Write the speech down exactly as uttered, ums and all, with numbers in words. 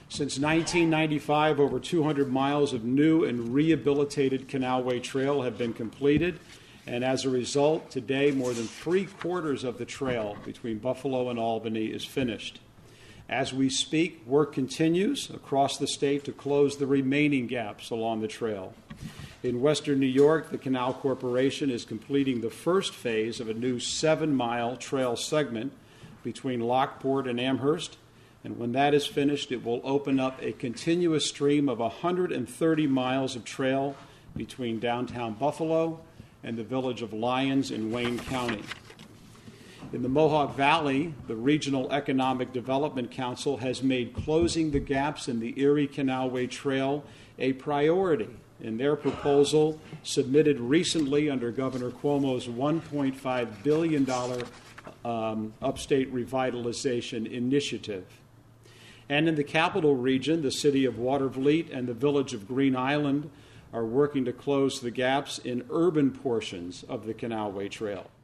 Since nineteen ninety-five, over two hundred miles of new and rehabilitated Canalway Trail have been completed, and as a result, today more than three quarters of the trail between Buffalo and Albany is finished. As we speak, work continues across the state to close the remaining gaps along the trail. In western New York, the Canal Corporation is completing the first phase of a new seven-mile trail segment between Lockport and Amherst, and when that is finished, it will open up a continuous stream of one hundred thirty miles of trail between downtown Buffalo and the village of Lyons in Wayne County. In the Mohawk Valley, the Regional Economic Development Council has made closing the gaps in the Erie Canalway Trail a priority in their proposal submitted recently under Governor Cuomo's one point five billion dollars um, Upstate Revitalization Initiative. And in the Capital Region, the city of Watervliet and the village of Green Island are working to close the gaps in urban portions of the Canalway Trail.